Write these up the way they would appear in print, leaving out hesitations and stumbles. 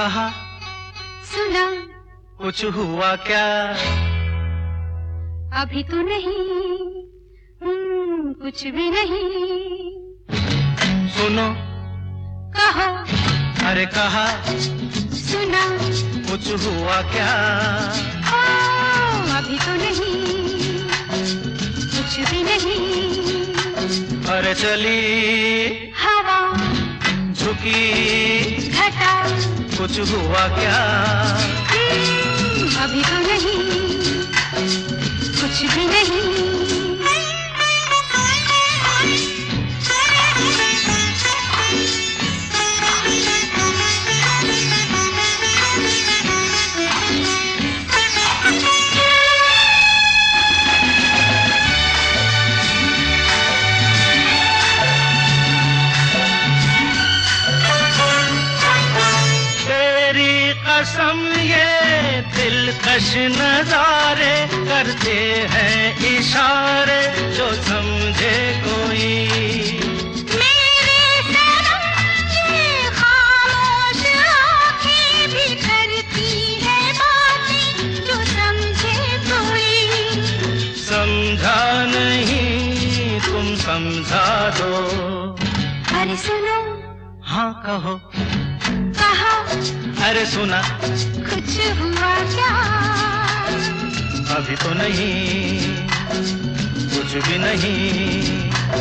कहा सुना कुछ हुआ क्या? अभी तो नहीं, कुछ भी नहीं। सुनो कहो अरे कहा सुना कुछ हुआ क्या? अभी तो नहीं, कुछ भी नहीं। अरे चली हवा झुकी घटा कुछ हुआ क्या? अभी तो नहीं, कुछ भी नहीं। कसम ये दिलकश नजारे करते हैं इशारे जो समझे कोई। मेरे सनम ये खामोश आँखें भी करती है बातें जो समझे कोई। समझा नहीं तुम समझा दो। अरे सुनो हाँ कहो कहा अरे सुना कुछ हुआ क्या? अभी तो नहीं, कुछ भी नहीं।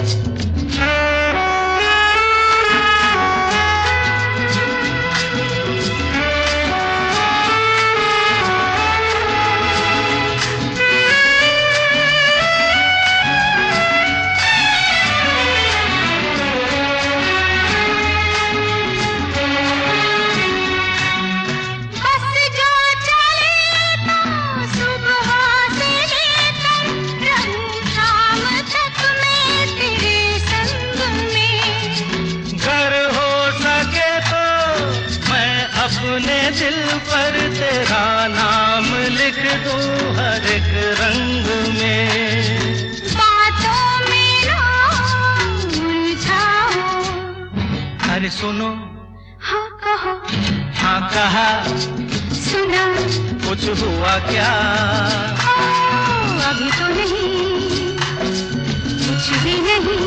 अपने दिल पर तेरा नाम लिख दूं हर एक रंग में। बातों में ना उलझाओ। अरे सुनो हाँ कहो हाँ कहा सुना कुछ हुआ क्या? अभी तो नहीं, कुछ भी नहीं।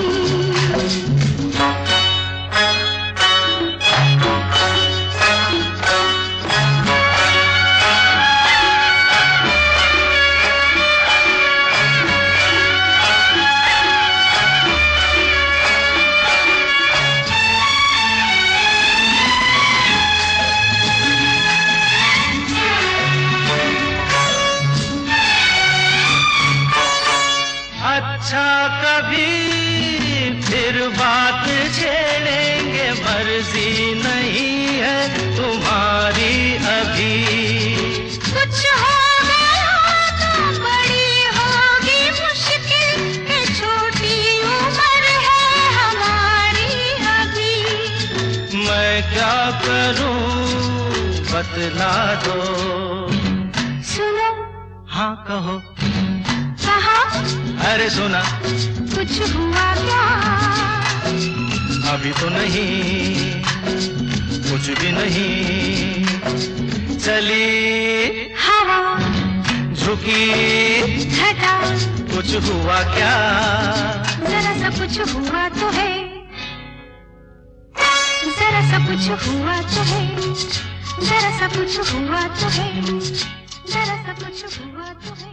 अच्छा कभी फिर बात छेड़ेंगे, मर्जी नहीं है तुम्हारी अभी। कुछ हो गया तो बड़ी होगी मुश्किल, ये छोटी उम्र है हमारी अभी। मैं क्या करूं बतला दो। सुनो हाँ कहो कहा अरे सुना कुछ हुआ क्या? अभी तो नहीं, कुछ भी नहीं। चली हवा झुकी घटा कुछ हुआ क्या? जरा सा कुछ हुआ तो है, जरा सा कुछ हुआ तो है, जरा सा कुछ हुआ तो है, जरा सा कुछ हुआ तो है।